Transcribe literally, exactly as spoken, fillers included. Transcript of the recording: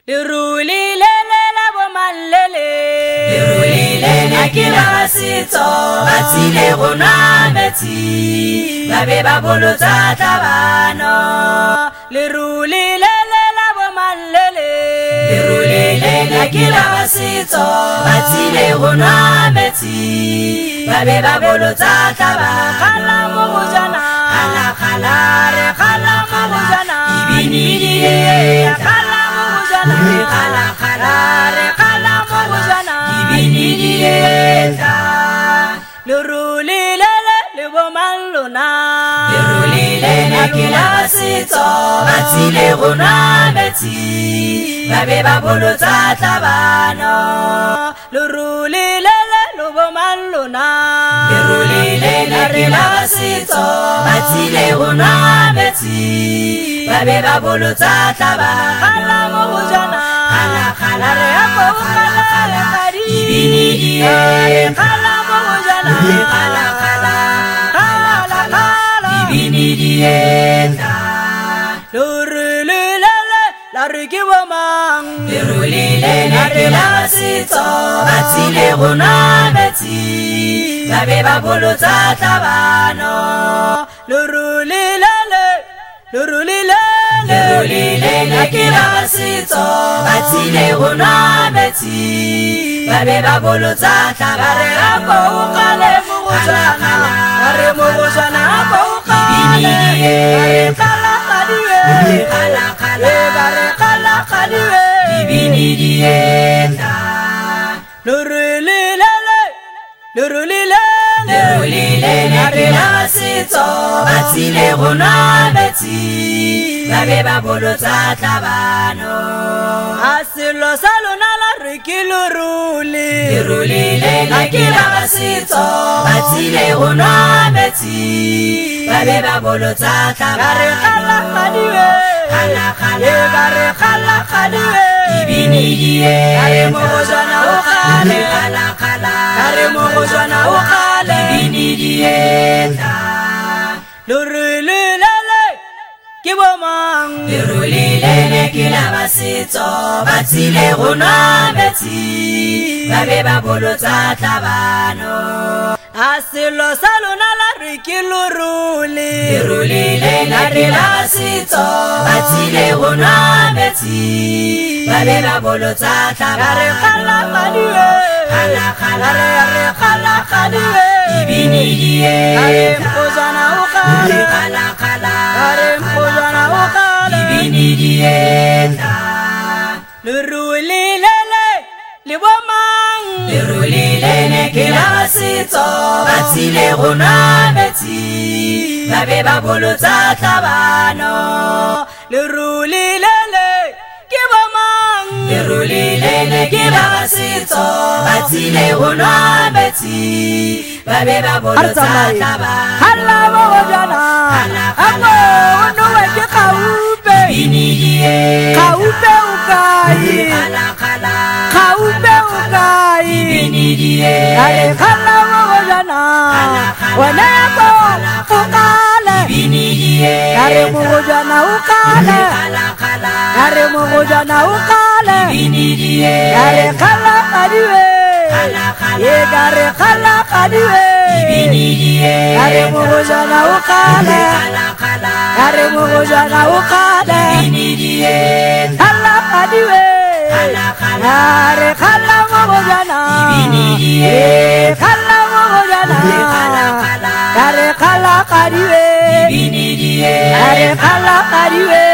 Leruli lele la bomalele Leruli lele ke la setso ba tsile gona metsi ba be ba bolotsa tabano Leruli lele la bomalele Leruli lele ke la setso ba tsile gona metsi ba be ba bolotsa tabano khala mo bojana khala khala re khala mo bojana ibini die khala mo bojana khala khala re khala mo bojana ibini die Leruli lele le bomallona Leruli lele ke la setso ba tsile gona metsi ba be ba bolotsa tabano Leruli lele le bomallona Leruli lele ke la setso ba tsile gona metsi ba be ba bolotsa tabano khala mo bojana khala khala re ako khala khala ibini die khala mo bojana khala khala khala khala ibini die Leruli lele la re ke bomang Leruli lele ke la setso ba tsile gona metsi ba be ba bolotsa tabano Leruli lele Leruli lele Leruli lele ke la setso ba tsile gona metsi ba be ba bolotsa re ako tabano khala mo bojana re mo bojana ako khala re khala khadiwe khala khala re khala khadiwe ibini die Leruli lele Leruli lele Leruli lele ke la setso ba tsile gona metsi ba be ba bolotsa tabano asilo sa lona la re ke leruli Leruli lele ke la setso ba tsile gona metsi ba be ba bolotsa re khala tabano khadiwe khala re khala khala khadiwe ibini die re mo bojana o khale khala khala re mo bojana o khale ibini die Leruli lele ke bomang Leruli lele ke la setso ba tsile gona metsi ba be ba bolotsa tabano asilo sa lona la re ke leruli Leruli lele ke la setso ba tsile gona metsi ba be ba bolotsa re khala tabano khadiwe khala khala re khala khadiwe ibini die re mo bojana o khale khala khala re mo bojana o khale ibini die Leruli lele le bomang Leruli lele ke la setso ba tsile gona metsi ba be ba bolotsa tabano Leruli lele ke bomang Leruli lele ke la setso ba tsile gona metsi ba be ba bolotsa tabano khala mo bojana ako no we ke khaupe ibini die khaupe o kai khala khala khaupe o kai ibini die re khala mo bojana wena ko o kale ibini die re mo bojana o kale khala khala re mo bojana o kale ibini die re khala khadiwe khala khala ye gare khala khadiwe ibini die re mo bojana o kale khala khala re mo bojana o kale ibini die khala khadiwe khala khala re khala mo bojana ibini die khala mo bojana khala khala re khala khadiwe ibini die re khala khadiwe